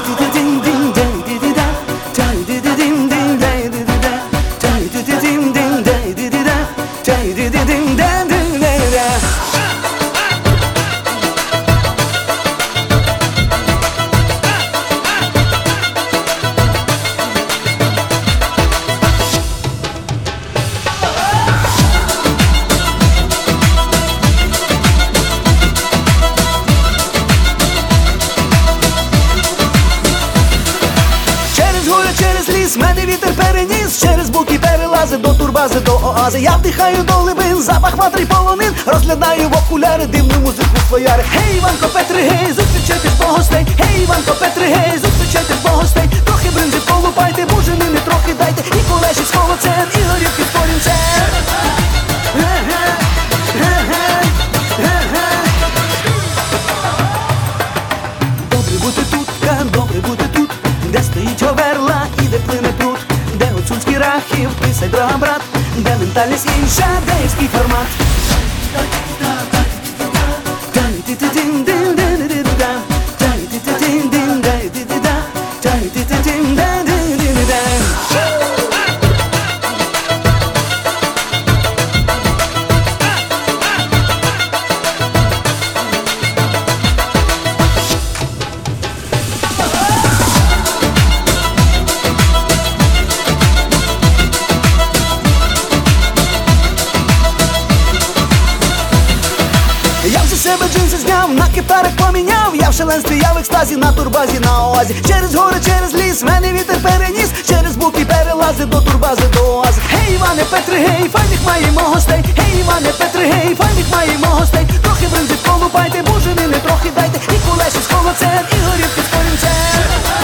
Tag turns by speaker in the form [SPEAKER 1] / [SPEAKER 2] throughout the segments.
[SPEAKER 1] Мене вітер переніс, через буки перелази до турбази, до оази. Я вдихаю до глибин, запах ватри й полонин, розглядаю в окуляри дивну музику флояри. Гей, Іванко, Петри, гей, зустрічайте ж бо гостей. Гей, Іванко, Петри, гей, зустрічайте ж бо гостей. Трохи бринзи колупайте, буженини трохи дайте, і колеші з холодцем, і горівки з корінцем. Добре бути тут, добре бути тут, де стоїть Говерла і де плине пруд, де гуцульський Рахів, Тисай, Дрога, брат, де ментальність інша, деївський формат. Я вже себе джинси зняв, на кипарик поміняв. Я в шаленстві, я в екстазі, на турбазі, на оазі. Через гори, через ліс, мене вітер переніс, через буки перелази до турбази, до оази. Гей, Іване, Петри, гей, файних маємо гостей. Гей, Іване, Петри, гей, файних маємо гостей. Трохи бринзи колупайте, буженини трохи дайте, і кулеші з холодцем, і горівки з корінцем.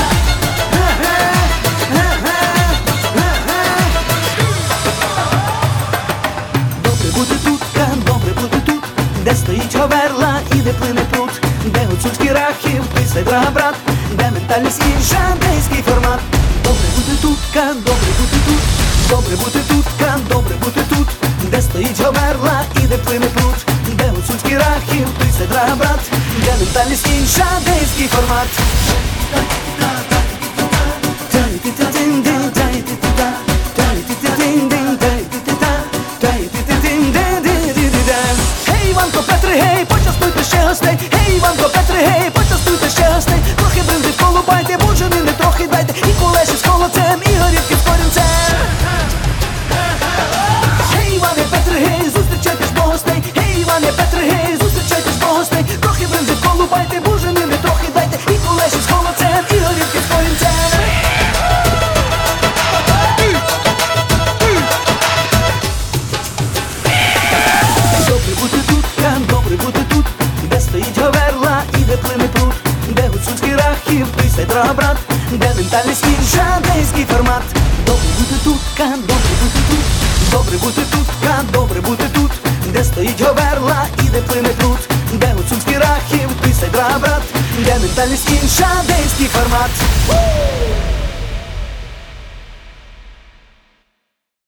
[SPEAKER 1] Добре бути тут, добре бути тут, де стоїть Говерла і де плине пруд, де гуцульський Рахів, Тисай, Дрога, брат, де ментальність інша, деївський формат. Добре бути тут, добре бути тут, добре бути тут, добре бути тут, де стоїть Говерла і де плине пруд, де гуцульський Рахів, Тисай, Дрога, брат, де ментальність інша, деївський формат. Гей, Іванко, Петри, гей, почастуйте ще гостей. Гей, Іванко, Петри, гей, почастуйте ще гостей. Трохи бринзи колупайте, буженини трохи дайте, і кулеші з холодцем, і горівки з корінцем. Гей, Іване, Петри, гей, зустрічайте ж бо гостей. Гей, Іване, Петри, гей, зустрічайте ж бо гостей. Трохи бринзи колупайте, буженини трохи дайте, і кулеші з холодцем, і горівки з корінцем. Добре бути тут, добре бути тут, де стоїть Говерла і де плине пруд, де гуцульський Рахів, Тисай, Дрога, брат, де ментальність інша, деївський формат. Добре бути тут, добре бути тут, добре бути тут, добре бути тут, де стоїть Говерла і де плине пруд, де гуцульський Рахів, Тисай, Дрога, брат, де ментальність інша, деївський формат.